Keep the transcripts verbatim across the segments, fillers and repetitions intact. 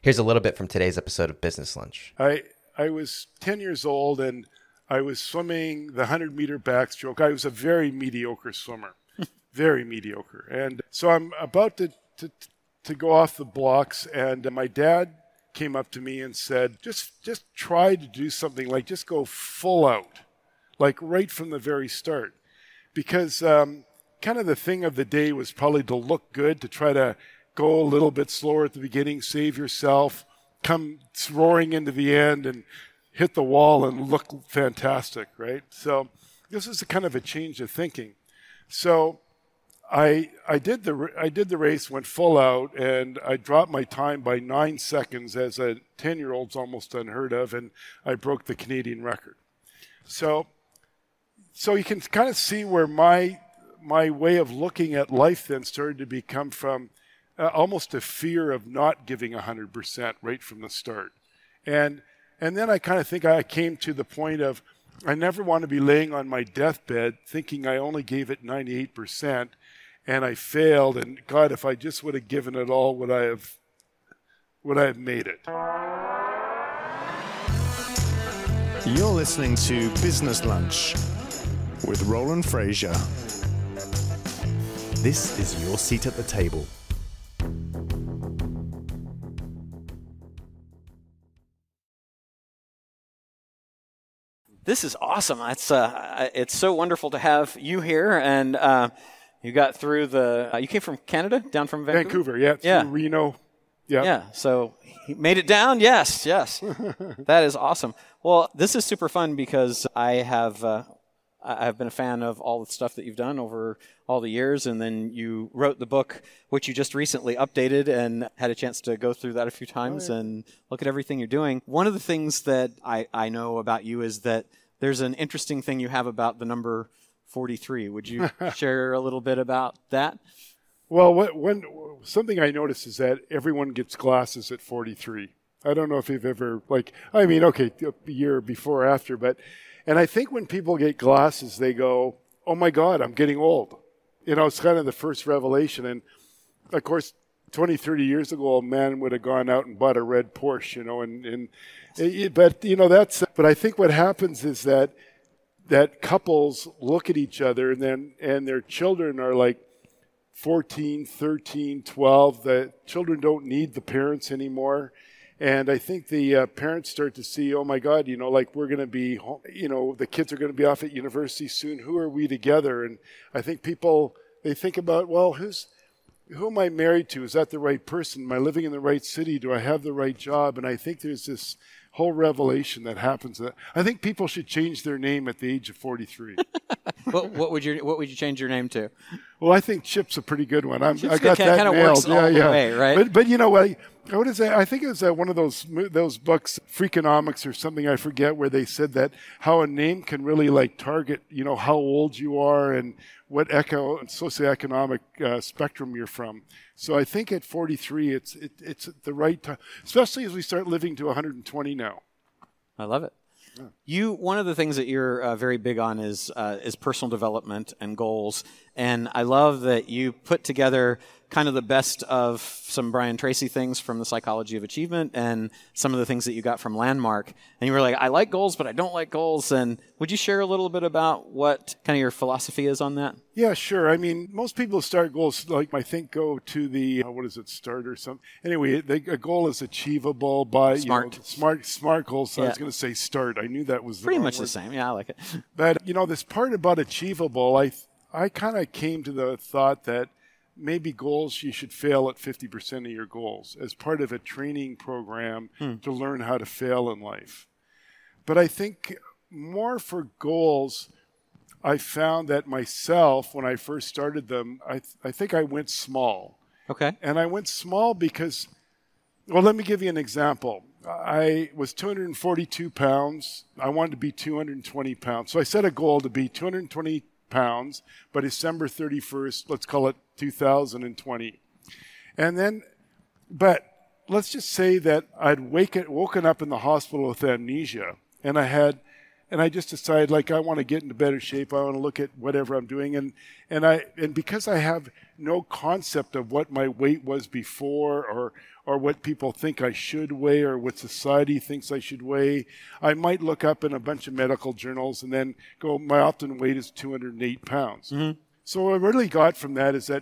Here's a little bit from today's episode of Business Lunch. I I was ten years old and I was swimming the one hundred meter backstroke. I was a very mediocre swimmer, very mediocre. And so I'm about to, to, to go off the blocks, and my dad came up to me and said, just, just try to do something, like just go full out, like right from the very start. Because um, kind of the thing of the day was probably to look good, to try to go a little bit slower at the beginning, save yourself, come roaring into the end and hit the wall and look fantastic, right? So this is a kind of a change of thinking. So I I did the I did the race, went full out, and I dropped my time by nine seconds as a ten-year-old's almost unheard of, and I broke the Canadian record. So so you can kind of see where my my way of looking at life then started to become from uh, almost a fear of not giving one hundred percent right from the start. And And then I kind of think I came to the point of I never want to be laying on my deathbed thinking I only gave it ninety-eight percent and I failed. And God, if I just would have given it all, would I have, would I have made it? You're listening to Business Lunch with Roland Frasier. This is your seat at the table. This is awesome. It's uh, it's so wonderful to have you here, and uh, you got through the. Uh, you came from Canada, down from Vancouver. Vancouver, yeah, yeah, through Reno, yeah, yeah. So he made it down. Yes, yes, that is awesome. Well, this is super fun because I have uh, I have been a fan of all the stuff that you've done over all the years, and then you wrote the book, which you just recently updated, and had a chance to go through that a few times oh, yeah. and look at everything you're doing. One of the things that I, I know about you is that there's an interesting thing you have about the number forty-three. Would you share a little bit about that? Well, what, when, something I noticed is that everyone gets glasses at forty-three. I don't know if you've ever, like, I mean, okay, a year before or after, but, and I think when people get glasses, they go, oh my God, I'm getting old. You know, it's kind of the first revelation. And of course, twenty, thirty years ago, a man would have gone out and bought a red Porsche, you know, and, and it, but, you know, that's, but I think what happens is that, that couples look at each other and then, and their children are like fourteen, thirteen, twelve. The children don't need the parents anymore. And I think the uh, parents start to see, oh my God, you know, like we're going to be, you know, the kids are going to be off at university soon. Who are we together? And I think people, they think about, well, who's, who am I married to? Is that the right person? Am I living in the right city? Do I have the right job? And I think there's this whole revelation that happens. I think people should change their name at the age of forty-three. what, what would you What would you change your name to? Well, I think Chip's a pretty good one. I'm, I got good, that kind of nailed. Works yeah, all yeah. The way, right? But but you know what? What is that? I think it was uh, one of those those books, Freakonomics or something. I forget where they said that how a name can really like target, you know, how old you are and what eco socioeconomic uh, spectrum you're from. So I think at forty-three, it's it, it's the right time, especially as we start living to one hundred twenty now. I love it. Yeah. You one of the things that you're uh, very big on is uh, is personal development and goals, and I love that you put together kind of the best of some Brian Tracy things from The Psychology of Achievement and some of the things that you got from Landmark. And you were like, I like goals, but I don't like goals. And would you share a little bit about what kind of your philosophy is on that? Yeah, sure. I mean, most people start goals, like I think go to the, uh, what is it, start or something. Anyway, the, a goal is achievable by, smart. you know, smart, smart goals. So yeah. I was going to say start. I knew that was the pretty much word. The same. Yeah, I like it. But, you know, this part about achievable, I, I kind of came to the thought that maybe goals, you should fail at fifty percent of your goals as part of a training program hmm. to learn how to fail in life. But I think more for goals, I found that myself, when I first started them, I, th- I think I went small. Okay. And I went small because, well, let me give you an example. I was two hundred forty-two pounds. I wanted to be two hundred twenty pounds. So I set a goal to be two hundred twenty pounds by December thirty-first, let's call it two thousand twenty. And then, but let's just say that I'd wake it, woken up in the hospital with amnesia, and I had and I just decided, like, I want to get into better shape. I want to look at whatever I'm doing. And, and I, and because I have no concept of what my weight was before, or, or what people think I should weigh, or what society thinks I should weigh, I might look up in a bunch of medical journals and then go, my optimum weight is two hundred eight pounds. Mm-hmm. So what I really got from that is that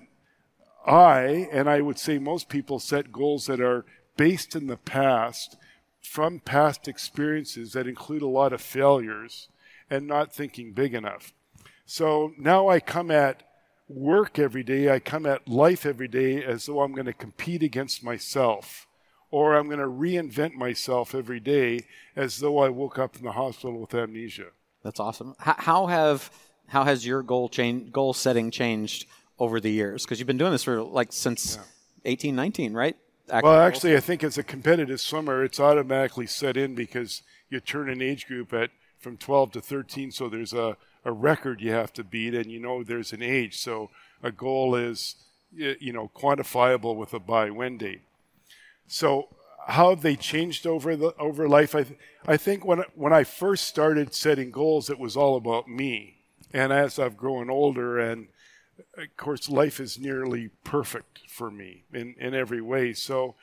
I, and I would say most people, set goals that are based in the past, from past experiences that include a lot of failures, and not thinking big enough. So now I come at work every day, I come at life every day as though I'm going to compete against myself, or I'm going to reinvent myself every day as though I woke up in the hospital with amnesia. That's awesome. How, how have how has your goal change, goal setting changed over the years? Because you've been doing this for like since yeah. eighteen, nineteen, right? Active well, actually, I think as a competitive swimmer, it's automatically set in because you turn an age group at from twelve to thirteen, so there's a, a record you have to beat, and you know there's an age. So a goal is, you know, quantifiable with a by-when date. So how have they changed over the over life? I th- I think when when I first started setting goals, it was all about me. And as I've grown older, and of course, life is nearly perfect for me in, in every way. So,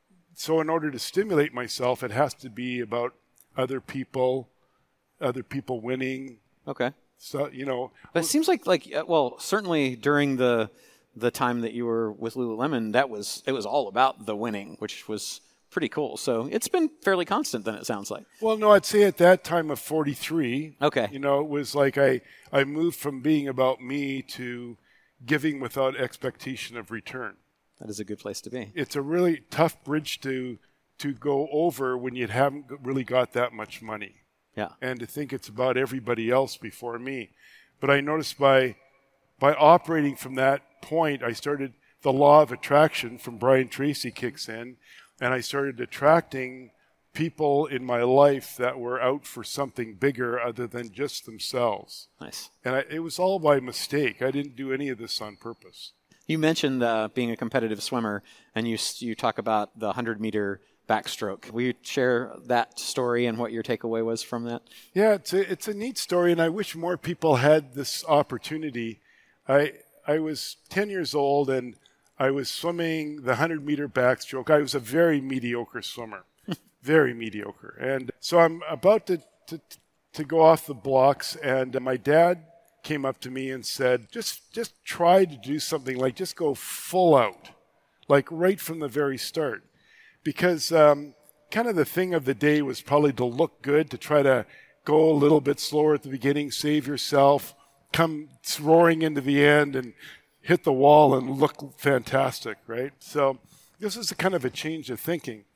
so in order to stimulate myself, it has to be about other people, other people winning. Okay. So, you know. But it seems like, like well, certainly during the the time that you were with Lululemon, that was it was all about the winning, which was pretty cool. So it's been fairly constant then, it sounds like. Well, no, I'd say at that time of forty-three. Okay. You know, it was like I, I moved from being about me to giving without expectation of return. That is a good place to be. It's a really tough bridge to to go over when you haven't really got that much money. Yeah. And to think it's about everybody else before me. But I noticed by by operating from that point, I started, the law of attraction from Brian Tracy kicks in, and I started attracting people in my life that were out for something bigger other than just themselves. Nice. And I, it was all by mistake. I didn't do any of this on purpose. You mentioned uh, being a competitive swimmer, and you you talk about the hundred-meter backstroke. Will you share that story and what your takeaway was from that? Yeah, it's a, it's a neat story, and I wish more people had this opportunity. I I was ten years old, and I was swimming the hundred-meter backstroke. I was a very mediocre swimmer, very mediocre. And so I'm about to, to, to go off the blocks, and my dad came up to me and said, just just try to do something, like just go full out, like right from the very start. Because um, kind of the thing of the day was probably to look good, to try to go a little bit slower at the beginning, save yourself, come roaring into the end and hit the wall and look fantastic, right? So this is a kind of a change of thinking.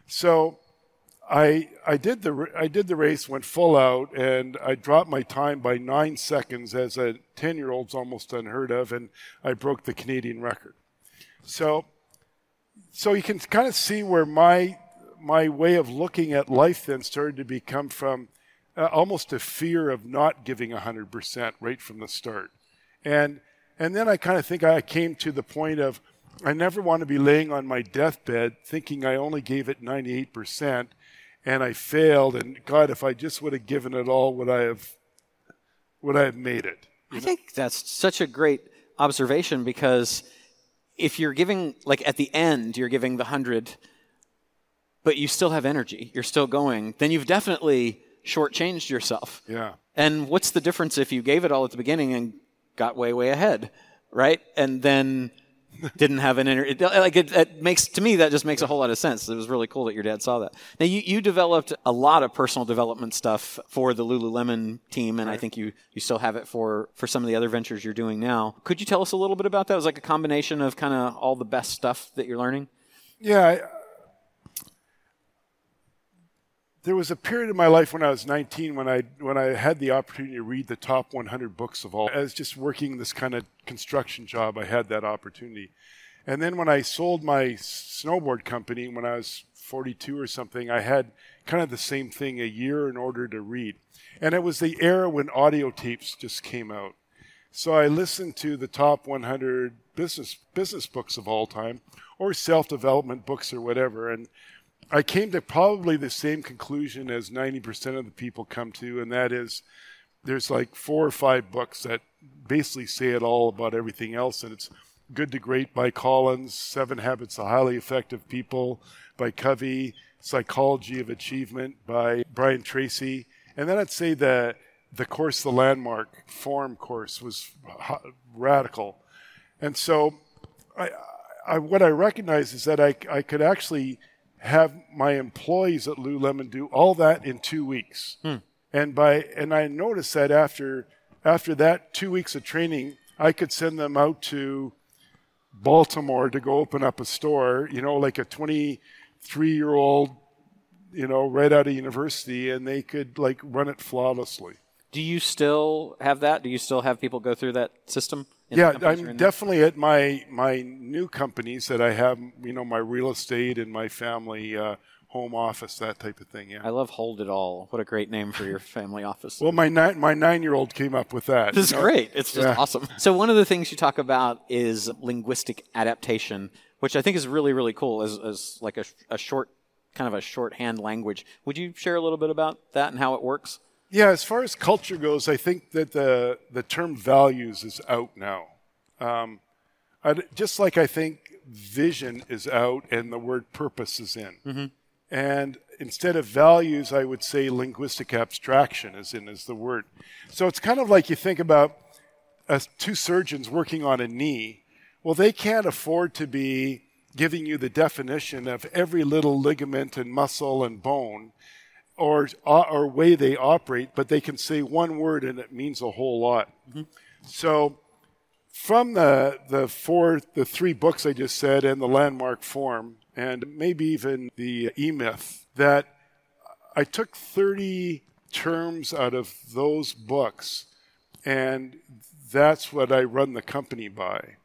So I I did the I did the race, went full out, and I dropped my time by nine seconds as a ten-year-old's almost unheard of, and I broke the Canadian record. So so you can kind of see where my my way of looking at life then started to become from uh, almost a fear of not giving one hundred percent right from the start. And and then I kind of think I came to the point of I never want to be laying on my deathbed thinking I only gave it ninety-eight percent and I failed, and God, if I just would have given it all, would I have would I have made it? I think that's such a great observation, because if you're giving, like at the end, you're giving the hundred, but you still have energy, you're still going, then you've definitely shortchanged yourself. Yeah. And what's the difference if you gave it all at the beginning and got way, way ahead, right? And then didn't have an energy. Like it, it makes, to me, that just makes a whole lot of sense. It was really cool that your dad saw that. Now, you, you developed a lot of personal development stuff for the Lululemon team, and right. I think you, you still have it for, for some of the other ventures you're doing now. Could you tell us a little bit about that? It was like a combination of kind of all the best stuff that you're learning? Yeah. I, there was a period in my life when I was nineteen when I when I had the opportunity to read the top one hundred books of all. I was just working this kind of construction job. I had that opportunity. And then when I sold my snowboard company when I was forty-two or something, I had kind of the same thing, a year in order to read. And it was the era when audio tapes just came out. So I listened to the top one hundred business business books of all time, or self-development books or whatever. And I came to probably the same conclusion as ninety percent of the people come to, and that is there's like four or five books that basically say it all about everything else, and it's Good to Great by Collins, Seven Habits of Highly Effective People by Covey, Psychology of Achievement by Brian Tracy, and then I'd say the the course, the Landmark Forum course, was radical. And so I, I, what I recognize is that I, I could actually have my employees at Lululemon do all that in two weeks. Hmm. And by and I noticed that after after that two weeks of training, I could send them out to Baltimore to go open up a store, you know, like a twenty-three-year-old, you know, right out of university, and they could like run it flawlessly. Do you still have that? Do you still have people go through that system? Yeah, I'm definitely at my my new companies that I have, you know, my real estate and my family uh, home office, that type of thing. Yeah, I love Hold It All. What a great name for your family office. Well, my nine my nine year old came up with that. This is know? great. It's just yeah. awesome. So one of the things you talk about is linguistic adaptation, which I think is really really cool. As as like a, a short kind of a shorthand language. Would you share a little bit about that and how it works? Yeah, as far as culture goes, I think that the the term values is out now. Um, I, just like I think vision is out and the word purpose is in. Mm-hmm. And instead of values, I would say linguistic abstraction is in as the word. So it's kind of like you think about uh, two surgeons working on a knee. Well, they can't afford to be giving you the definition of every little ligament and muscle and bone or or way they operate, but they can say one word and it means a whole lot. Mm-hmm. So from the the four the three books I just said and the Landmark Forum and maybe even the E-Myth, that I took thirty terms out of those books, and that's what I run the company by.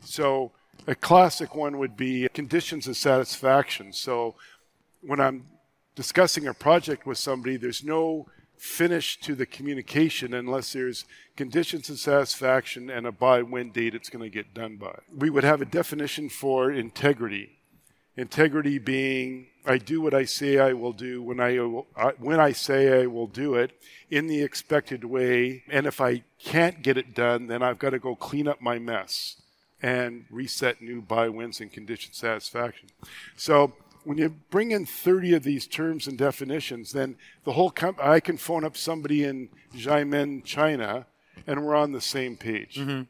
So a classic one would be conditions of satisfaction. So when I'm discussing a project with somebody, there's no finish to the communication unless there's conditions of satisfaction and a by when date it's going to get done by. We would have a definition for integrity. Integrity being, I do what I say I will do when I when I say I will do it in the expected way, and if I can't get it done, then I've got to go clean up my mess and reset new by wins and condition satisfaction. So when you bring in thirty of these terms and definitions, then the whole com- I can phone up somebody in Xiamen, China, and we're on the same page. Mm-hmm.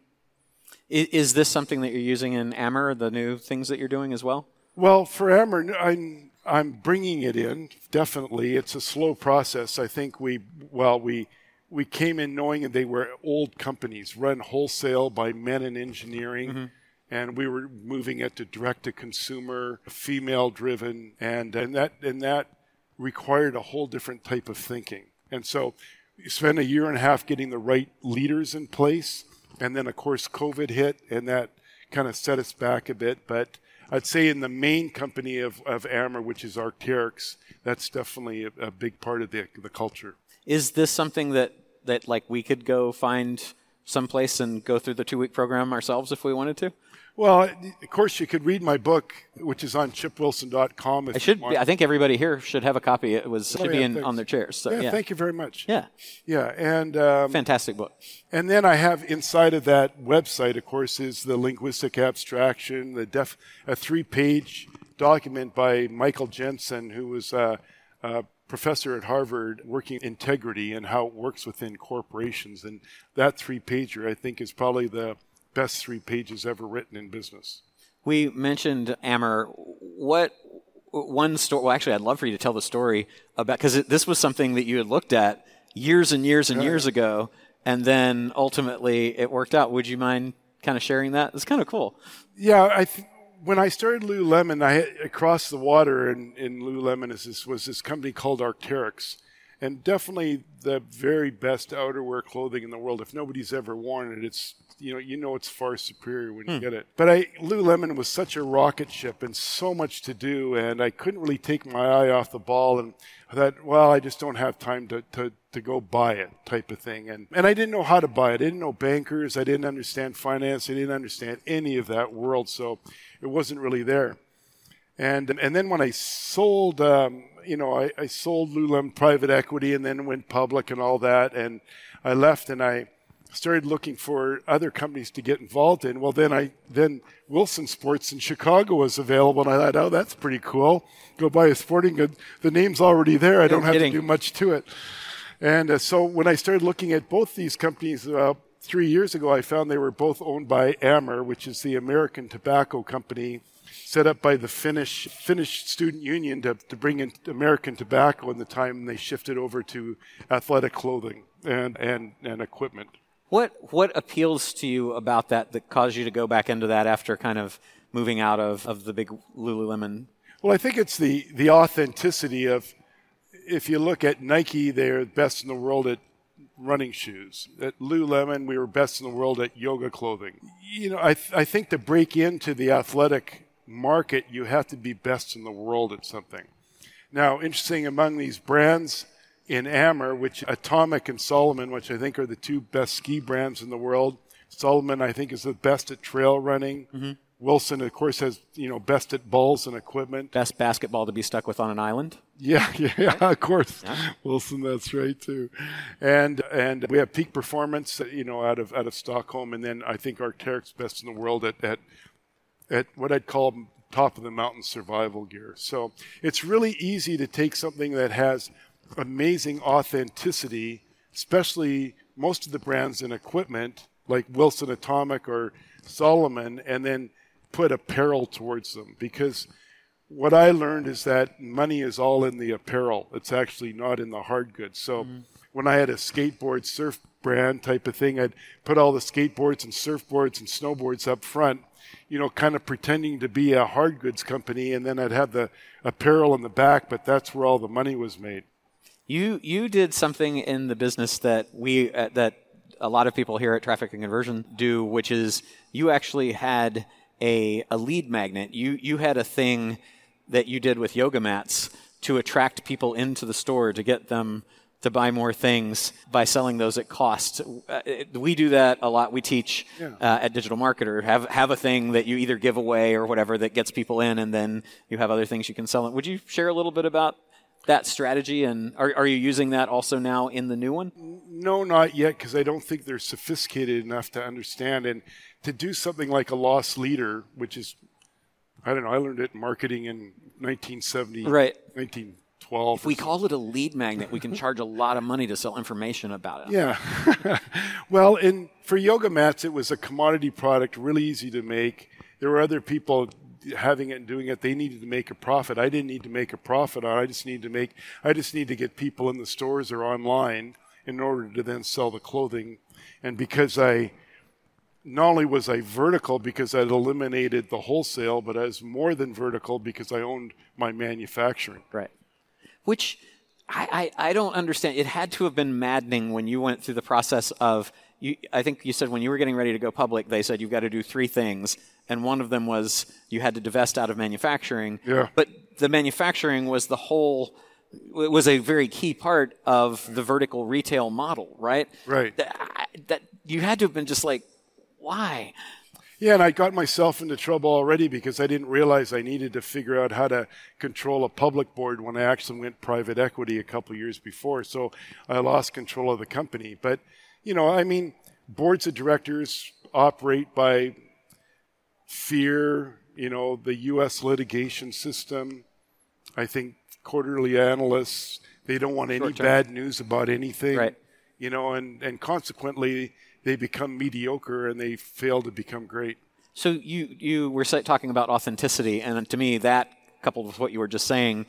Is, is this something that you're using in Ammer, the new things that you're doing as well? Well, for Ammer, I'm, I'm bringing it in, definitely. It's a slow process. I think we, well, we we came in knowing that they were old companies, run wholesale by men in engineering. Mm-hmm. And we were moving it to direct-to-consumer, female-driven, and, and that and that required a whole different type of thinking. And so you spend a year and a half getting the right leaders in place, and then, of course, COVID hit, and that kind of set us back a bit. But I'd say in the main company of, of Ammer, which is Arc'teryx, that's definitely a, a big part of the, the culture. Is this something that, that, like, we could go find someplace and go through the two-week program ourselves if we wanted to? Well, of course, you could read my book, which is on chip wilson dot com. If I should. you want. I think everybody here should have a copy. It was oh, should yeah, be in, thanks. on their chairs. So, yeah, yeah, thank you very much. Yeah, yeah, and um, fantastic book. And then I have inside of that website, of course, is the linguistic abstraction, the def, a three-page document by Michael Jensen, who was a, a professor at Harvard, working integrity and how it works within corporations. And that three-pager, I think, is probably the best three pages ever written in business. We mentioned Ammer. What one story? Well, actually, I'd love for you to tell the story about, because this was something that you had looked at years and years and years ago, and then ultimately it worked out. Would you mind kind of sharing that? It's kind of cool. Yeah, I th- when I started Lululemon, I across the water in, in Lululemon is this, was this company called Arc'teryx, and definitely the very best outerwear clothing in the world. If nobody's ever worn it, it's you know you know it's far superior when you hmm. get it. But I Lululemon was such a rocket ship and so much to do, and I couldn't really take my eye off the ball. And I thought, well, I just don't have time to, to, to go buy it, type of thing. And and I didn't know how to buy it. I didn't know bankers. I didn't understand finance. I didn't understand any of that world, so it wasn't really there. And and then when I sold, um, you know, I, I sold Lululemon private equity and then went public and all that. And I left and I started looking for other companies to get involved in. Well, then I then Wilson Sports in Chicago was available, and I thought, oh, that's pretty cool. Go buy a sporting good. The name's already there. I don't have to do much to it. And uh, so when I started looking at both these companies uh, three years ago, I found they were both owned by Amur, which is the American tobacco company set up by the Finnish Finnish Student Union to, to bring in American tobacco in the time they shifted over to athletic clothing and, and, and equipment. What what appeals to you about that that caused you to go back into that after kind of moving out of, of the big Lululemon? Well, I think it's the, the authenticity of, if you look at Nike, they're best in the world at running shoes. At Lululemon, we were best in the world at yoga clothing. You know, I th- I think to break into the athletic market, you have to be best in the world at something. Now, interesting among these brands, in Amur, which Atomic and Salomon, which I think are the two best ski brands in the world. Salomon, I think, is the best at trail running. Mm-hmm. Wilson, of course, has, you know, best at balls and equipment. Best basketball to be stuck with on an island. Yeah, yeah, yeah, of course. Yeah. Wilson, that's right too. And and we have Peak Performance, you know, out of out of Stockholm, and then I think Arc'teryx's best in the world at at at what I'd call top of the mountain survival gear. So it's really easy to take something that has amazing authenticity, especially most of the brands in equipment like Wilson Atomic or Salomon, and then put apparel towards them. Because what I learned is that money is all in the apparel. It's actually not in the hard goods. So mm-hmm. when I had a skateboard surf brand type of thing, I'd put all the skateboards and surfboards and snowboards up front, you know, kind of pretending to be a hard goods company, and then I'd have the apparel in the back, but that's where all the money was made. You you did something in the business that we uh, that a lot of people here at Traffic and Conversion do, which is you actually had a a lead magnet. You you had a thing that you did with yoga mats to attract people into the store to get them to buy more things by selling those at cost. Uh, we do that a lot. We teach yeah. uh, at Digital Marketer, have have a thing that you either give away or whatever that gets people in, and then you have other things you can sell. Would you share a little bit about that strategy, and are are you using that also now in the new one? No, not yet, because I don't think they're sophisticated enough to understand. And to do something like a loss leader, which is, I don't know, I learned it in marketing in nineteen seventy, right. nineteen twelve. If we call it a lead magnet, we can charge a lot of money to sell information about it. Yeah. Well, in for yoga mats, it was a commodity product, really easy to make. There were other people having it and doing it. They needed to make a profit. I didn't need to make a profit on it. I just need to make, I just need to get people in the stores or online in order to then sell the clothing. And because I, not only was I vertical because I'd eliminated the wholesale, but I was more than vertical because I owned my manufacturing. Right. Which I, I, I don't understand. It had to have been maddening when you went through the process of, you, I think you said when you were getting ready to go public, they said you've got to do three things. And one of them was you had to divest out of manufacturing. Yeah. But the manufacturing was the whole, it was a very key part of the vertical retail model, right? Right. That, that you had to have been just like, why? Yeah, and I got myself into trouble already because I didn't realize I needed to figure out how to control a public board when I actually went private equity a couple of years before. So I lost control of the company. But, you know, I mean, boards of directors operate by fear, you know, the U S litigation system. I think quarterly analysts, they don't want any bad news about anything. Right. You know, and, and consequently, they become mediocre and they fail to become great. So you, you were talking about authenticity, and to me that, coupled with what you were just saying,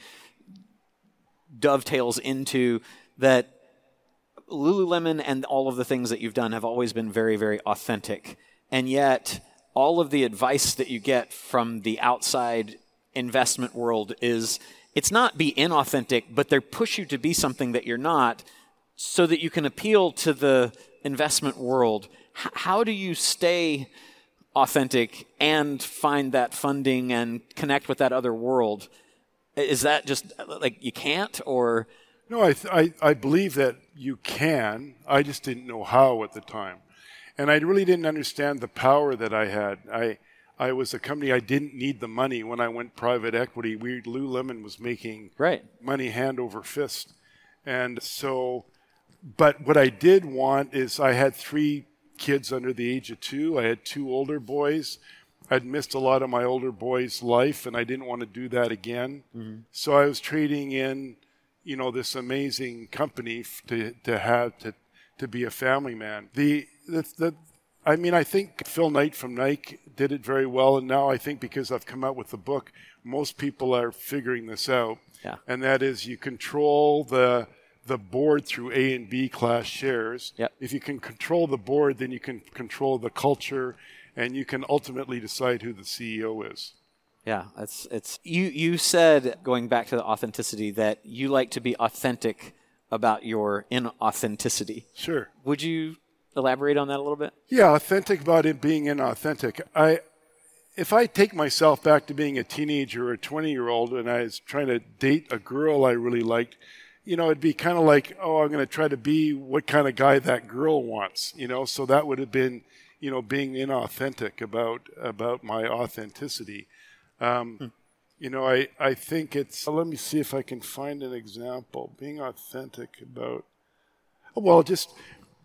dovetails into that Lululemon and all of the things that you've done have always been very, very authentic. And yet all of the advice that you get from the outside investment world is, it's not be inauthentic, but they push you to be something that you're not so that you can appeal to the investment world. H- how do you stay authentic and find that funding and connect with that other world? Is that just like you can't, or? No, I, th- I, I believe that you can. I just didn't know how at the time. And I really didn't understand the power that I had. I I was a company, I didn't need the money when I went private equity. We, Lululemon was making Right. money hand over fist. And so, but what I did want is I had three kids under the age of two. I had two older boys. I'd missed a lot of my older boys' life, and I didn't want to do that again. Mm-hmm. So I was trading in, you know, this amazing company f- to to have to to be a family man. The the, the I mean, I think Phil Knight from Nike did it very well, and now I think because I've come out with the book, most people are figuring this out. Yeah. And that is, you control the the board through A and B class shares. Yep. If you can control the board, then you can control the culture, and you can ultimately decide who the C E O is. Yeah, it's it's you. You said, going back to the authenticity, that you like to be authentic about your inauthenticity. Sure. Would you elaborate on that a little bit? Yeah, authentic about it being inauthentic. I, if I take myself back to being a teenager or a twenty-year-old and I was trying to date a girl I really liked, you know, it'd be kind of like, oh, I'm going to try to be what kind of guy that girl wants, you know. So that would have been, you know, being inauthentic about about my authenticity. Um, hmm. You know, I, I think it's, let me see if I can find an example. Being authentic about, well, just,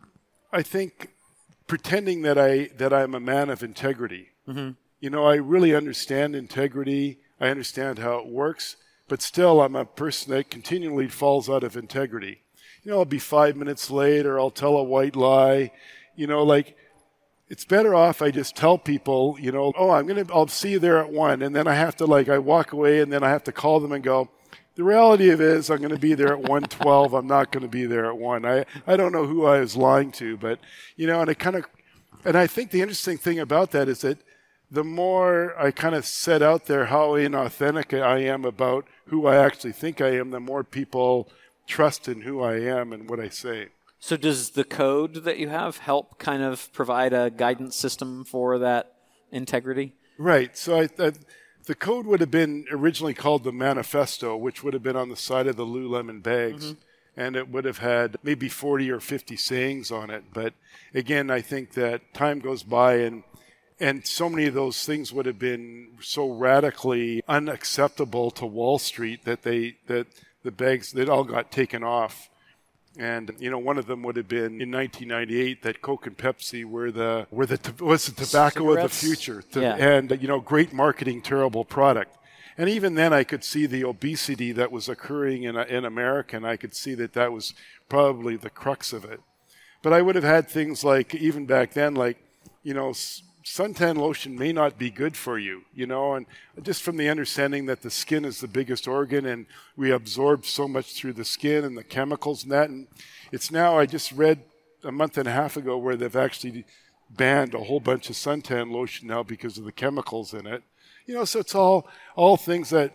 I think pretending that I that I'm a man of integrity. Mm-hmm. You know, I really understand integrity. I understand how it works, but still I'm a person that continually falls out of integrity. You know, I'll be five minutes late or I'll tell a white lie. You know, like, it's better off I just tell people, you know, oh, I'm going to, I'll see you there at one. And then I have to, like, I walk away and then I have to call them and go, the reality of it is I'm going to be there at one twelve. I'm not going to be there at one. I, I don't know who I was lying to, but, you know, and it kind of, and I think the interesting thing about that is that the more I kind of set out there how inauthentic I am about who I actually think I am, the more people trust in who I am and what I say. So does the code that you have help kind of provide a guidance system for that integrity? Right. So I, I the code would have been originally called the Manifesto, which would have been on the side of the Lululemon bags. Mm-hmm. And it would have had maybe forty or fifty sayings on it. But again, I think that time goes by and and so many of those things would have been so radically unacceptable to Wall Street that they that the bags, they all got taken off. And, you know, one of them would have been in nineteen ninety-eight that Coke and Pepsi were the, were the, was the tobacco Cigarettes? Of the future. To, yeah. And, you know, great marketing, terrible product. And even then I could see the obesity that was occurring in, in America, and I could see that that was probably the crux of it. But I would have had things like, even back then, like, you know, suntan lotion may not be good for you, you know, and just from the understanding that the skin is the biggest organ and we absorb so much through the skin and the chemicals and that. And it's now, I just read a month and a half ago where they've actually banned a whole bunch of suntan lotion now because of the chemicals in it. You know, so it's all, all things that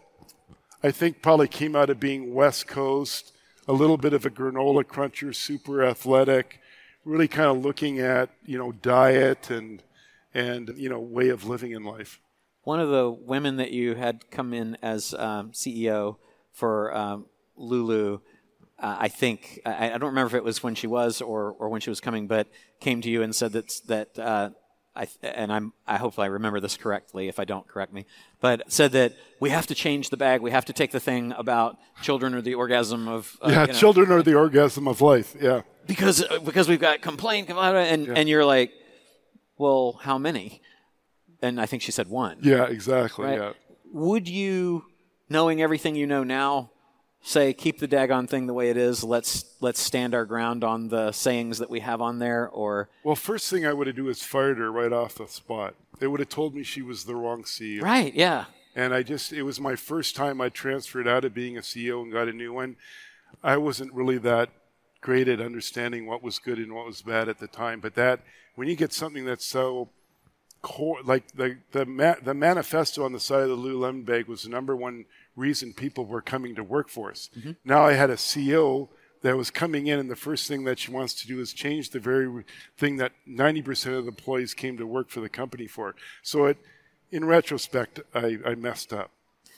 I think probably came out of being West Coast, a little bit of a granola cruncher, super athletic, really kind of looking at, you know, diet and, and, you know, way of living in life. One of the women that you had come in as um, C E O for um, Lulu, uh, I think, I, I don't remember if it was when she was or, or when she was coming, but came to you and said that, that uh, I, and I'm, I hope I remember this correctly, if I don't, correct me, but said that we have to change the bag, we have to take the thing about children or the orgasm of... Uh, yeah, you know, children are the orgasm of life, yeah. Because, because we've got complaint, and, yeah. and you're like, well, how many? And I think she said one. Yeah, exactly. Right? Yeah. Would you, knowing everything you know now, say keep the daggone thing the way it is? Let's let's stand our ground on the sayings that we have on there, or well, first thing I would have do is fired her right off the spot. They would have told me she was the wrong C E O. Right. Yeah. And I just it was my first time I transferred out of being a C E O and got a new one. I wasn't really that great at understanding what was good and what was bad at the time, but that when you get something that's so core, like the the ma- the manifesto on the side of the Lululemon bag was the number one reason people were coming to work for us. Mm-hmm. Now I had a C E O that was coming in, and the first thing that she wants to do is change the very thing that ninety percent of the employees came to work for the company for. So it, in retrospect, I, I messed up.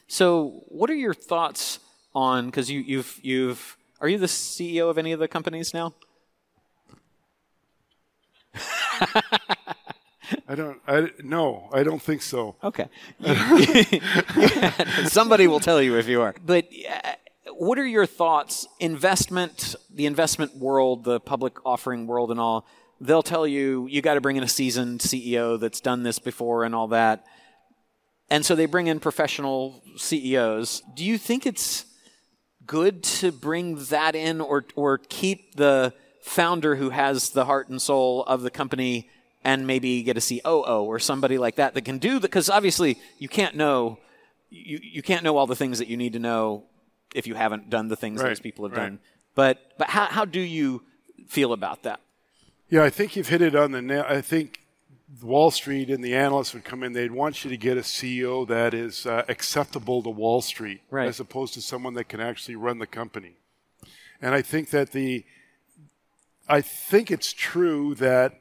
So what are your thoughts on, because you, you've you've are you the C E O of any of the companies now? I don't. I no. I don't think so. Okay. You, somebody will tell you if you are. But uh, what are your thoughts? Investment, the investment world, the public offering world, and all. They'll tell you you got to bring in a seasoned C E O that's done this before and all that. And so they bring in professional C E Os. Do you think it's good to bring that in, or or keep the founder who has the heart and soul of the company and maybe get a C O O or somebody like that that can do that? Because obviously you can't know you, you can't know all the things that you need to know if you haven't done the things right, those people have right. done. But but how how do you feel about that? Yeah, I think you've hit it on the nail. I think Wall Street and the analysts would come in. They'd want you to get a C E O that is uh, acceptable to Wall Street, right. as opposed to someone that can actually run the company. And I think that the I think it's true that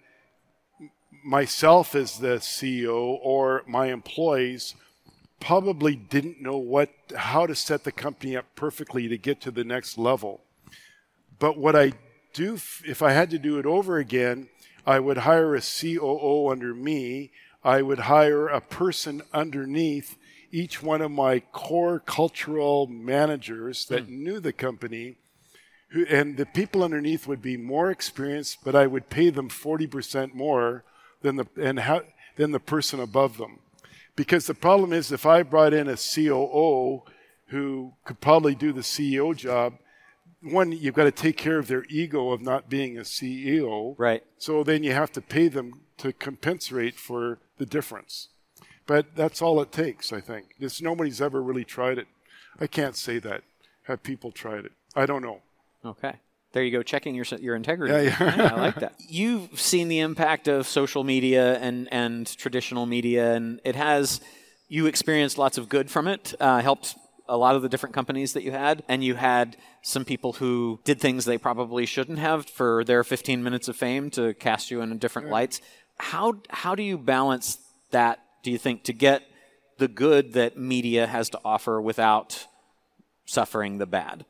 myself as the C E O or my employees probably didn't know what how to set the company up perfectly to get to the next level. But what I do, if I had to do it over again, I would hire a C O O under me. I would hire a person underneath each one of my core cultural managers that mm. knew the company. Who, and the people underneath would be more experienced, but I would pay them forty percent more than the and ha, than the person above them. Because the problem is, if I brought in a C O O who could probably do the C E O job, one, you've got to take care of their ego of not being a C E O. Right. So then you have to pay them to compensate for the difference. But that's all it takes, I think. It's, nobody's ever really tried it. I can't say that. Have people tried it? I don't know. Okay. There you go, checking your your integrity. Yeah, yeah. Yeah, I like that. You've seen the impact of social media and, and traditional media, and it has, you experienced lots of good from it, uh, helped a lot of the different companies that you had, and you had some people who did things they probably shouldn't have for their fifteen minutes of fame to cast you in different yeah. lights. How how do you balance that, do you think, to get the good that media has to offer without suffering the bad?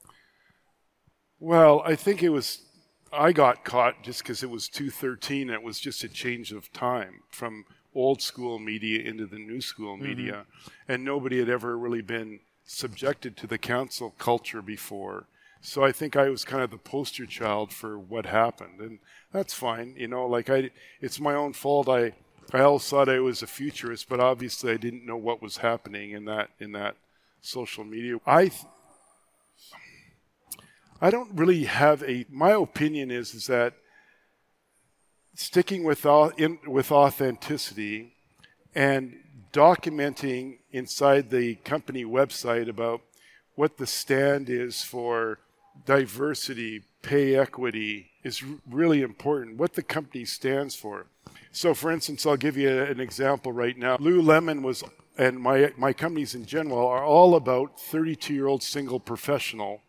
Well, I think it was, I got caught just because it was two thirteen. It was just a change of time from old school media into the new school media. Mm-hmm. And nobody had ever really been subjected to the council culture before. So I think I was kind of the poster child for what happened. And that's fine. You know, like I, it's my own fault. I, I always thought I was a futurist, but obviously I didn't know what was happening in that, in that social media. I, th- I don't really have a, my opinion is, is that sticking with, in, with authenticity and documenting inside the company website about what the stand is for diversity, pay equity is r- really important, what the company stands for. So for instance, I'll give you a, an example right now. Lululemon was, and my, my companies in general are all about thirty-two-year-old single professional.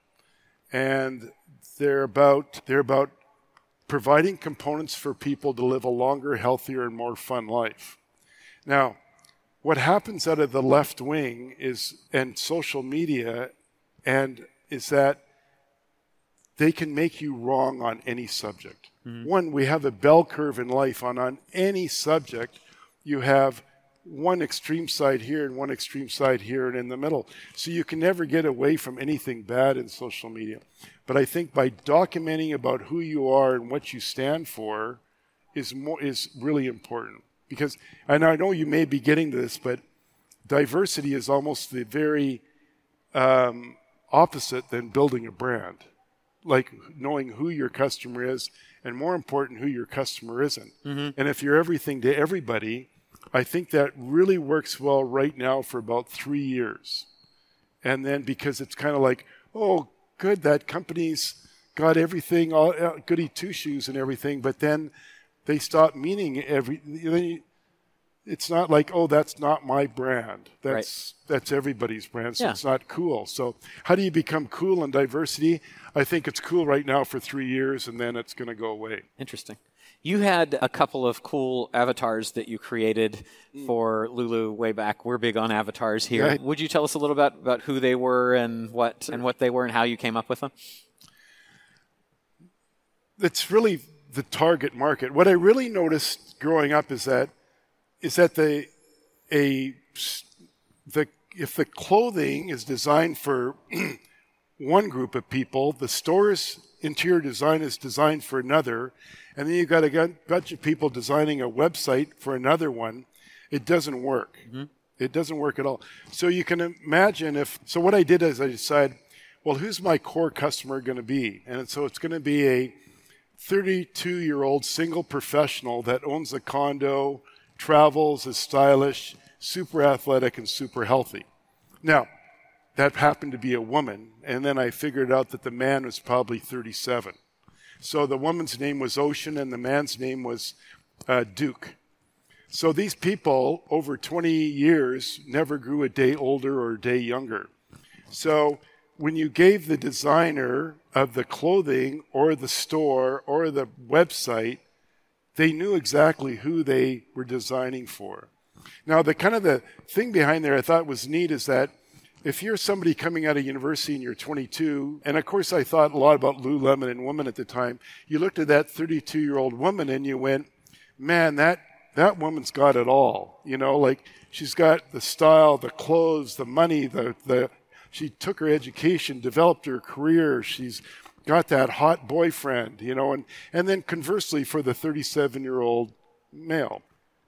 And they're about they're about providing components for people to live a longer, healthier, and more fun life. Now, what happens out of the left wing is and social media, and is that they can make you wrong on any subject. Mm-hmm. One, we have a bell curve in life on on any subject. You have one extreme side here and one extreme side here and in the middle. So you can never get away from anything bad in social media. But I think by documenting about who you are and what you stand for is more is really important. Because, and I know you may be getting this, but diversity is almost the very um, opposite than building a brand. Like knowing who your customer is, and more important, who your customer isn't. Mm-hmm. And if you're everything to everybody, I think that really works well right now for about three years. And then because it's kind of like, oh, good, that company's got everything, all uh, goody two-shoes and everything, but then they stop meaning every, then it's not like, oh, that's not my brand. That's right. That's everybody's brand, so yeah. It's not cool. So how do you become cool in diversity? I think it's cool right now for three years, and then it's going to go away. Interesting. You had a couple of cool avatars that you created for Lulu way back. We're big on avatars here. Yeah. Would you tell us a little bit about who they were and what and what they were and how you came up with them? It's really the target market. What I really noticed growing up is that is that the a the if the clothing is designed for one group of people, the store's interior design is designed for another, and then you've got a bunch of people designing a website for another one. It doesn't work. Mm-hmm. It doesn't work at all. So you can imagine if, so what I did is I decided, well, who's my core customer going to be? And so it's going to be a thirty-two-year-old single professional that owns a condo, travels, is stylish, super athletic, and super healthy. Now, that happened to be a woman, and then I figured out that the man was probably thirty-seven. So the woman's name was Ocean, and the man's name was uh, Duke. So these people, over twenty years, never grew a day older or a day younger. So when you gave the designer of the clothing or the store or the website, they knew exactly who they were designing for. Now, the kind of the thing behind there I thought was neat is that if you're somebody coming out of university and you're twenty-two, and of course I thought a lot about Lululemon and women at the time, you looked at that thirty-two-year-old woman and you went, man, that that woman's got it all. You know, like she's got the style, the clothes, the money, the the she took her education, developed her career, she's got that hot boyfriend, you know, and, and then conversely for the thirty-seven-year-old male.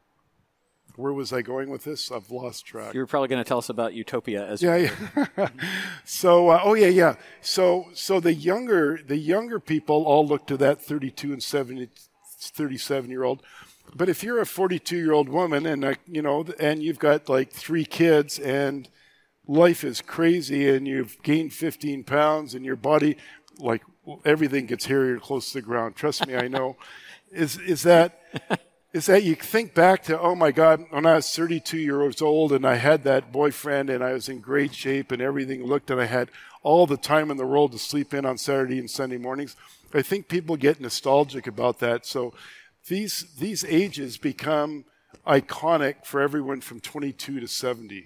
Where was I going with this? I've lost track. You were probably going to tell us about Utopia as yeah, yeah. so, uh, oh yeah, yeah. So, so the younger, the younger people all look to that thirty-two and seventy, thirty-seven-year-old. But if you're a forty-two-year-old woman and uh, you know, and you've got like three kids and life is crazy and you've gained fifteen pounds and your body, like everything gets hairier close to the ground. Trust me, I know. Is is that? Is that you think back to, oh my God, when I was thirty-two years old and I had that boyfriend and I was in great shape and everything looked and I had all the time in the world to sleep in on Saturday and Sunday mornings. I think people get nostalgic about that. So these these ages become iconic for everyone from twenty-two to seventy.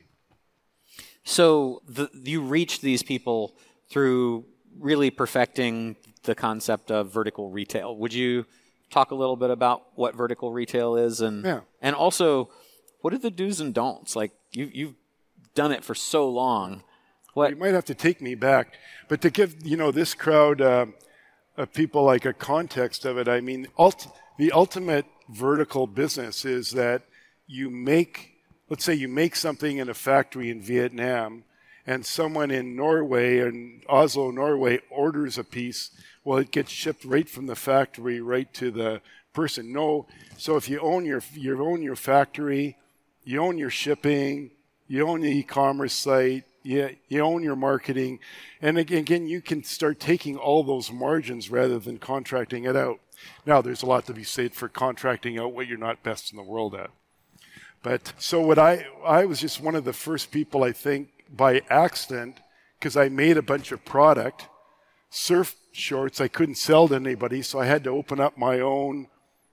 So the, you reach these people through really perfecting the concept of vertical retail. Would you talk a little bit about what vertical retail is, and yeah. and also what are the do's and don'ts? Like you you've done it for so long. What you might have to take me back, but to give you know this crowd uh, of people like a context of it, I mean, ult- the ultimate vertical business is that you make, let's say, you make something in a factory in Vietnam, and someone in Norway and Oslo, Norway, orders a piece. Well, it gets shipped right from the factory right to the person. No, so if you own your you own your factory, you own your shipping, you own the e-commerce site, you, you own your marketing, and again, again, you can start taking all those margins rather than contracting it out. Now, there's a lot to be said for contracting out what you're not best in the world at. But so what I I was just one of the first people, I think, by accident, because I made a bunch of product, surf shorts I couldn't sell to anybody, so I had to open up my own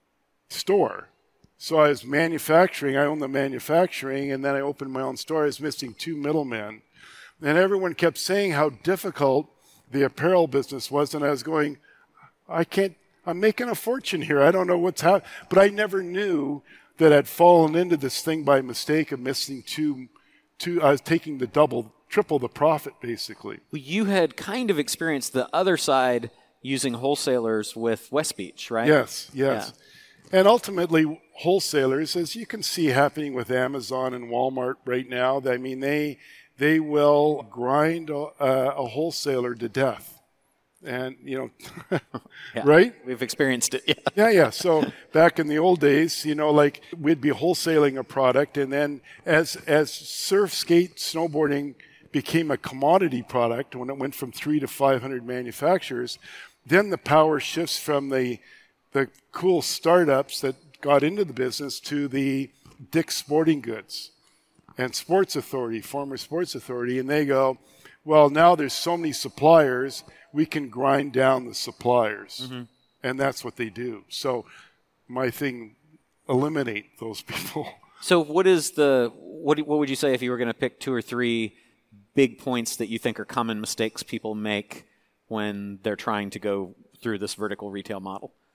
store. So I was manufacturing, I owned the manufacturing, and then I opened my own store. I was missing two middlemen. And everyone kept saying how difficult the apparel business was, and I was going, I can't, I'm making a fortune here. I don't know what's happening. But I never knew that I'd fallen into this thing by mistake of missing two, two I was taking the double triple the profit, basically. Well, you had kind of experienced the other side using wholesalers with West Beach, right? Yes, yes. Yeah. And ultimately, wholesalers, as you can see happening with Amazon and Walmart right now, I mean, they they will grind a, a wholesaler to death. And, you know, yeah, right? We've experienced it, yeah. Yeah, yeah. So back in the old days, you know, like we'd be wholesaling a product, and then as as surf, skate, snowboarding became a commodity product when it went from three to five hundred manufacturers, then the power shifts from the the cool startups that got into the business to the Dick's Sporting Goods and Sports Authority, former Sports Authority, and they go, well, now there's so many suppliers, we can grind down the suppliers. Mm-hmm. And that's what they do. So my thing, eliminate those people. So what is the, what, what would you say if you were going to pick two or three big points that you think are common mistakes people make when they're trying to go through this vertical retail model?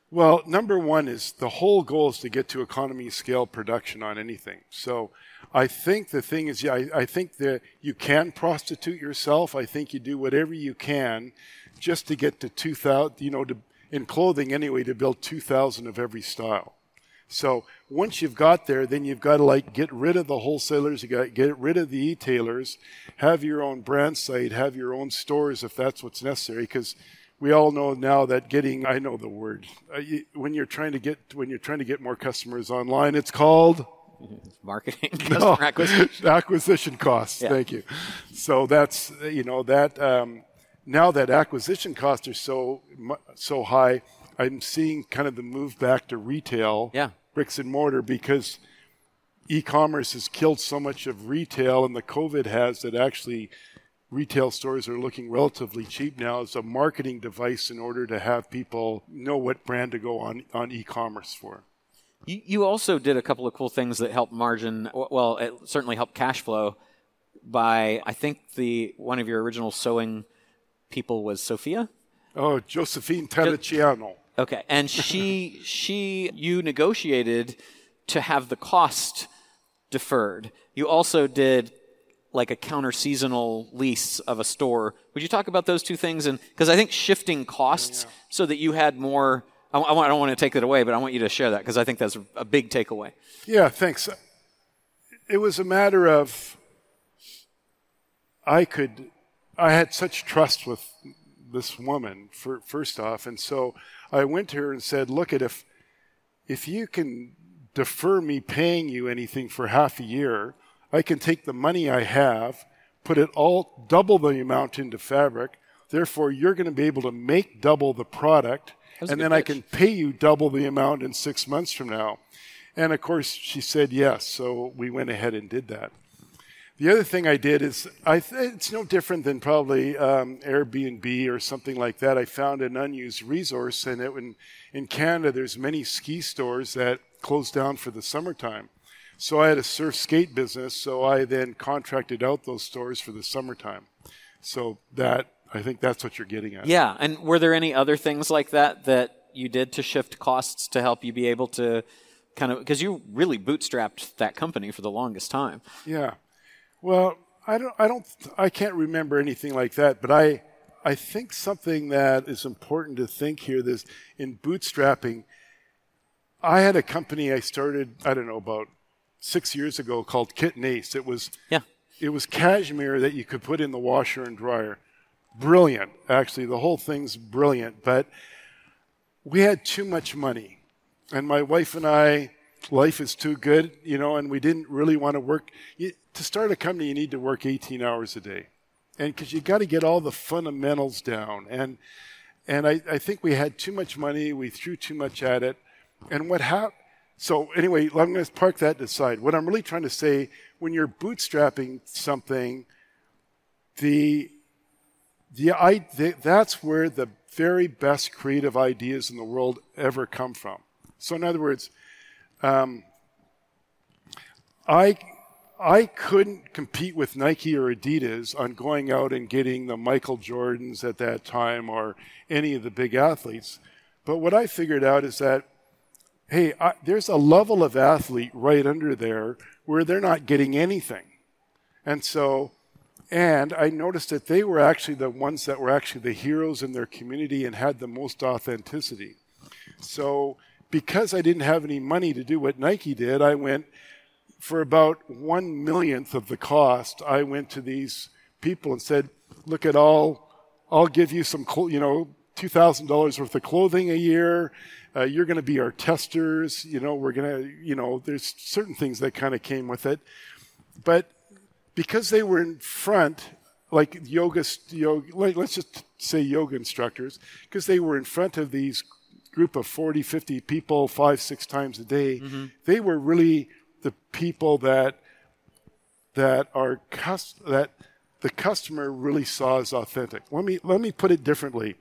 Well, number one is the whole goal is to get to economy scale production on anything. So I think the thing is, yeah, I, I think that you can prostitute yourself. I think you do whatever you can just to get to two thousand, you know, to, in clothing anyway, to build two thousand of every style. So once you've got there, then you've got to like get rid of the wholesalers, you got to get rid of the e-tailers, have your own brand site, have your own stores if that's what's necessary, because we all know now that getting, I know the word, uh, you, when you're trying to get when you're trying to get more customers online, it's called marketing, no, customer acquisition. acquisition costs. Yeah. Thank you. So that's, you know, that um, now that acquisition costs are so so high, I'm seeing kind of the move back to retail, yeah. bricks and mortar, because e-commerce has killed so much of retail, and the COVID has, that actually retail stores are looking relatively cheap now as a marketing device in order to have people know what brand to go on, on e-commerce for. You, you also did a couple of cool things that helped margin, well, it certainly helped cash flow by, I think the one of your original sewing people was Sophia? Oh, Josephine Terracciano. Okay, and she, she, you negotiated to have the cost deferred. You also did like a counter-seasonal lease of a store. Would you talk about those two things? And because I think shifting costs yeah. so that you had more, I, I, want, I don't want to take that away, but I want you to share that because I think that's a big takeaway. Yeah, thanks. It was a matter of, I could, I had such trust with this woman, for, first off, and so I went to her and said, look, at if if you can defer me paying you anything for half a year, I can take the money I have, put it all, double the amount into fabric. Therefore, you're going to be able to make double the product, and then pitch. I can pay you double the amount in six months from now. And of course, she said yes, so we went ahead and did that. The other thing I did is, I th- it's no different than probably um, Airbnb or something like that. I found an unused resource, and it, in, in Canada, there's many ski stores that close down for the summertime. So I had a surf skate business, so I then contracted out those stores for the summertime. So that, I think that's what you're getting at. Yeah, and were there any other things like that that you did to shift costs to help you be able to kind of, because you really bootstrapped that company for the longest time. Yeah. Well, I don't, I don't, I can't remember anything like that, but I, I think something that is important to think here is in bootstrapping, I had a company I started, I don't know, about six years ago called Kitten Ace. It was, yeah. It was cashmere that you could put in the washer and dryer. Brilliant, actually. The whole thing's brilliant, but we had too much money. And my wife and I, life is too good, you know, and we didn't really want to work. You, to start a company, you need to work eighteen hours a day. And because you got to get all the fundamentals down. And and I, I think we had too much money. We threw too much at it. And what happened? So anyway, I'm going to park that aside. What I'm really trying to say, when you're bootstrapping something, the the, I, the that's where the very best creative ideas in the world ever come from. So in other words, um, I I couldn't compete with Nike or Adidas on going out and getting the Michael Jordans at that time or any of the big athletes. But what I figured out is that, hey, I, there's a level of athlete right under there where they're not getting anything. And so, and I noticed that they were actually the ones that were actually the heroes in their community and had the most authenticity. So because I didn't have any money to do what Nike did, I went, for about one millionth of the cost, I went to these people and said, look at all, I'll give you some, you know, two thousand dollars worth of clothing a year. Uh, you're going to be our testers. You know, we're going to, you know, there's certain things that kind of came with it. But because they were in front, like yoga, yoga like, let's just say yoga instructors, because they were in front of these group of forty, fifty people five, six times a day, mm-hmm. they were really the people that that are cust- that the customer really saw as authentic. Let me let me put it differently.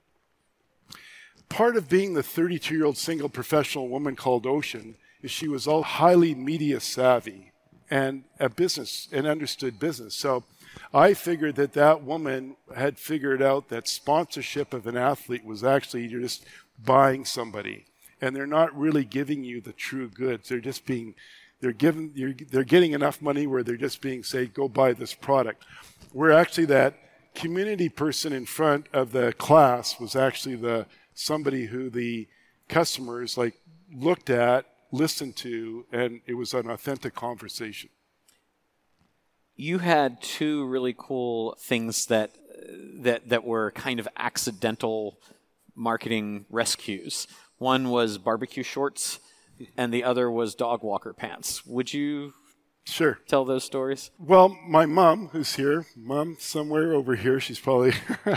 Part of being the thirty-two-year-old single professional woman called Ocean is she was all highly media savvy and a business and understood business. So I figured that that woman had figured out that sponsorship of an athlete was actually you're just buying somebody, and they're not really giving you the true goods. They're just being, they're giving, you're, they're getting enough money where they're just being said, go buy this product. Where actually that community person in front of the class was actually the somebody who the customers like looked at, listened to, and it was an authentic conversation. You had two really cool things that that that were kind of accidental marketing rescues. One was barbecue shorts, and the other was dog walker pants. Would you sure tell those stories? Well, my mom, who's here, mom somewhere over here, she's probably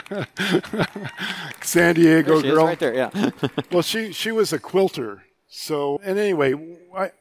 San Diego there she girl. Is right there, yeah. Well, she she was a quilter. So, and anyway, I,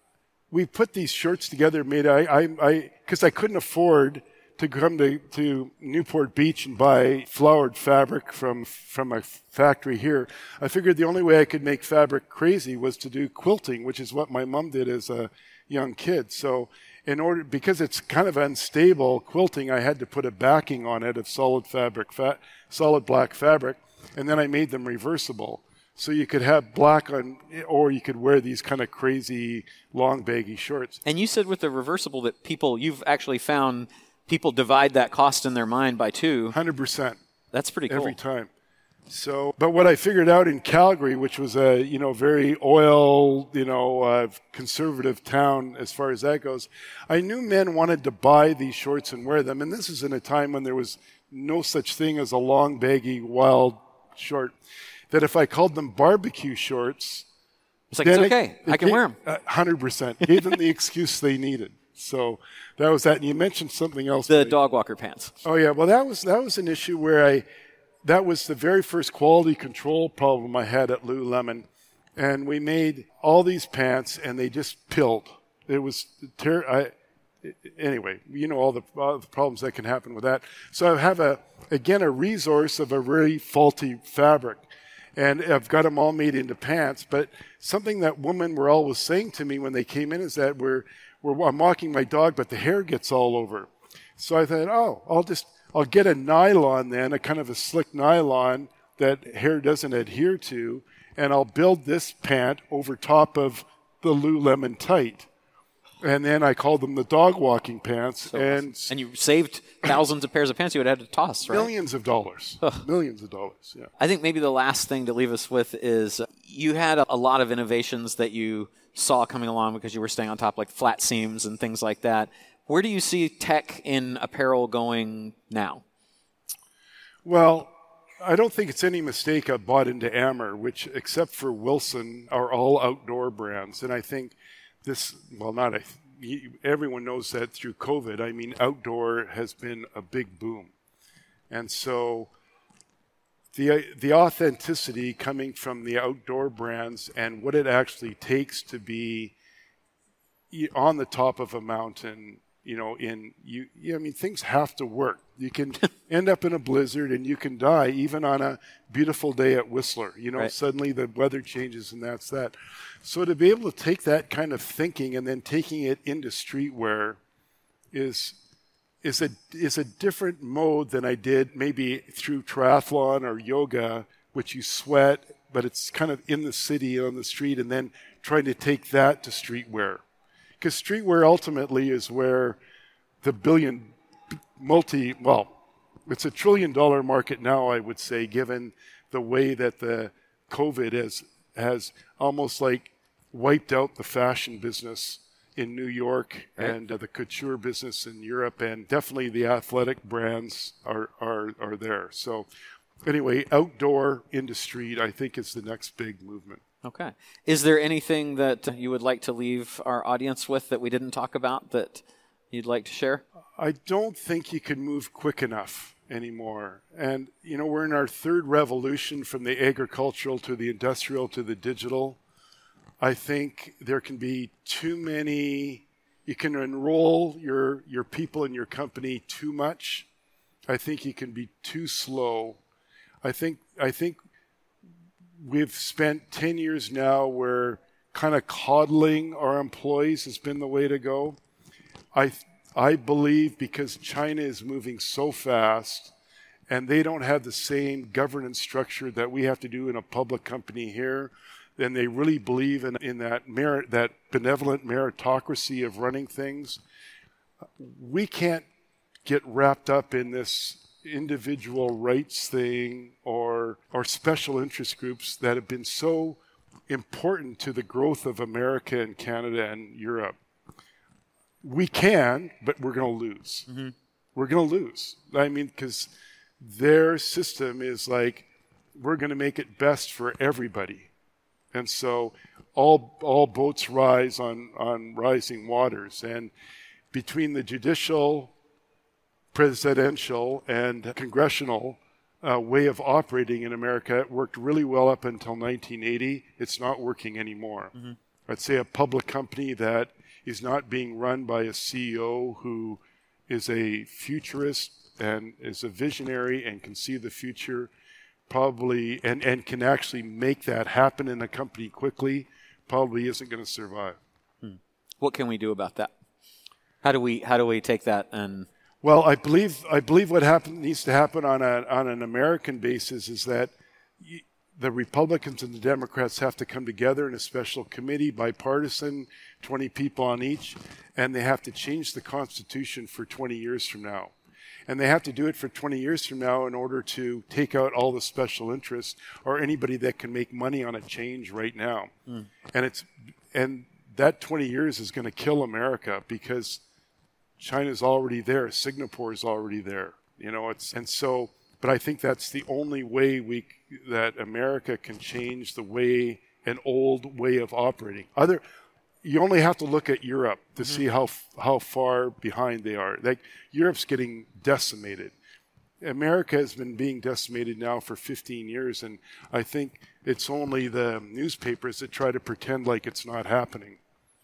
we put these shirts together, made I, I, I, because I couldn't afford to come to, to Newport Beach and buy flowered fabric from, from a factory here. I figured the only way I could make fabric crazy was to do quilting, which is what my mom did as a young kid. So in order, because it's kind of unstable quilting, I had to put a backing on it of solid fabric, fa- solid black fabric, and then I made them reversible. So you could have black on, or you could wear these kind of crazy long baggy shorts. And you said with the reversible that people, you've actually found people divide that cost in their mind by two. one hundred percent. That's pretty cool. Every time. So, but what I figured out in Calgary, which was a, you know, very oil, you know, uh, conservative town as far as that goes, I knew men wanted to buy these shorts and wear them. And this is in a time when there was no such thing as a long baggy wild short. That if I called them barbecue shorts, it's like, it's okay, it, it I can gave, wear them. one hundred percent. Gave them the excuse they needed. So that was that. And you mentioned something else. The dog walker pants. Oh, yeah. Well, that was that was an issue where I, that was the very first quality control problem I had at Lululemon. And we made all these pants, and they just pilled. It was ter- I, Anyway, you know all the, all the problems that can happen with that. So I have, a again, a resource of a very faulty fabric. And I've got them all made into pants. But something that women were always saying to me when they came in is that we're, we're, I'm walking my dog, but the hair gets all over. So I thought, oh, I'll just, I'll get a nylon then, a kind of a slick nylon that hair doesn't adhere to, and I'll build this pant over top of the Lululemon tight. And then I called them the dog walking pants. So and awesome. And you saved thousands of pairs of pants you would have had to toss, right? Millions of dollars. Ugh. Millions of dollars, yeah. I think maybe the last thing to leave us with is you had a, a lot of innovations that you saw coming along because you were staying on top, like flat seams and things like that. Where do you see tech in apparel going now? Well, I don't think it's any mistake I bought into Amer, which, except for Wilson, are all outdoor brands. And I think this, well, not a, everyone knows that through COVID. I mean, outdoor has been a big boom. And so the the authenticity coming from the outdoor brands and what it actually takes to be on the top of a mountain, you know, in you, I mean, things have to work. You can end up in a blizzard and you can die even on a beautiful day at Whistler. You know, right. Suddenly the weather changes and that's that. So to be able to take that kind of thinking and then taking it into streetwear is is a is a different mode than I did maybe through triathlon or yoga, which you sweat, but it's kind of in the city on the street, and then trying to take that to streetwear. Because streetwear ultimately is where the billion multi, well, it's a trillion dollar market now, I would say, given the way that the COVID has, has almost like wiped out the fashion business in New York right. and uh, the couture business in Europe, and definitely the athletic brands are, are, are there. So anyway, outdoor industry, I think, is the next big movement. Okay. Is there anything that you would like to leave our audience with that we didn't talk about that you'd like to share? I don't think you can move quick enough anymore. And, you know, we're in our third revolution from the agricultural to the industrial to the digital. I think there can be too many, you can enroll your, your people in your company too much. I think you can be too slow. I think, I think we've spent ten years now where kind of coddling our employees has been the way to go. I I believe because China is moving so fast and they don't have the same governance structure that we have to do in a public company here, then they really believe in, in that merit, that benevolent meritocracy of running things. We can't get wrapped up in this individual rights thing or or special interest groups that have been so important to the growth of America and Canada and Europe. We can, but we're going to lose. Mm-hmm. We're going to lose. I mean, because their system is like, we're going to make it best for everybody. And so all all boats rise on, on rising waters. And between the judicial, presidential, and congressional uh, way of operating in America, it worked really well up until nineteen eighty. It's not working anymore. Mm-hmm. I'd say a public company that is not being run by a C E O who is a futurist and is a visionary and can see the future probably and, and can actually make that happen in a company quickly, probably isn't going to survive. Hmm. What can we do about that? How do we how do we take that and Well, I believe I believe what happen, needs to happen on a on an American basis is that y- the Republicans and the Democrats have to come together in a special committee, bipartisan, twenty people on each, and they have to change the Constitution for twenty years from now. And they have to do it for twenty years from now in order to take out all the special interests or anybody that can make money on a change right now. Mm. And it's and that twenty years is going to kill America because China's already there. Singapore's already there. You know, it's and so. But I think that's the only way we that America can change the way an old way of operating. Other, you only have to look at Europe to mm-hmm. see how how far behind they are. Like Europe's getting decimated. America has been being decimated now for fifteen years, and I think it's only the newspapers that try to pretend like it's not happening.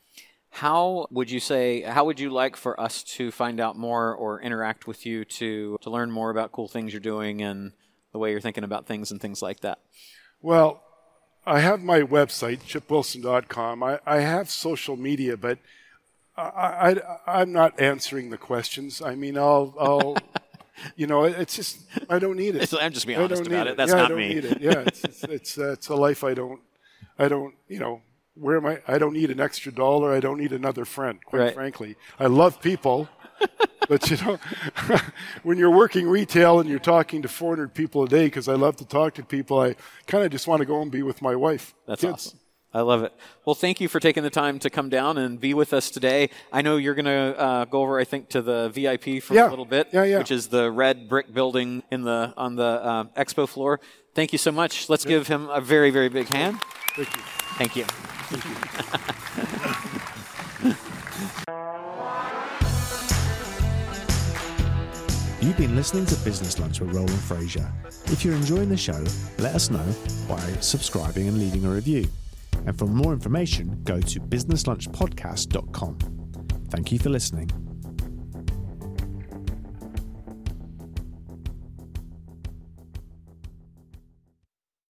How would you say, how would you like for us to find out more or interact with you to, to learn more about cool things you're doing and the way you're thinking about things and things like that? Well, I have my website, chip wilson dot com. I, I have social media, but I, I, I'm not answering the questions. I mean, I'll, I'll you know, it's just, I don't need it. I'm just being honest about it. it. That's yeah, not I don't me. Need it. Yeah, it's, it's, it's, uh, it's a life I don't, I don't, you know, where am I? I don't need an extra dollar. I don't need another friend, quite right. frankly. I love people, but, you know, when you're working retail and you're talking to four hundred people a day, because I love to talk to people, I kind of just want to go and be with my wife. That's kids. Awesome. I love it. Well, thank you for taking the time to come down and be with us today. I know you're going to uh, go over, I think, to the V I P for yeah. a little bit, yeah, yeah. which is the red brick building in the on the uh, expo floor. Thank you so much. Let's yeah. give him a very, very big hand. Thank you. Thank you. Thank you. You've been listening to Business Lunch with Roland Frazier. If you're enjoying the show, let us know by subscribing and leaving a review. And for more information, go to business lunch podcast dot com. Thank you for listening.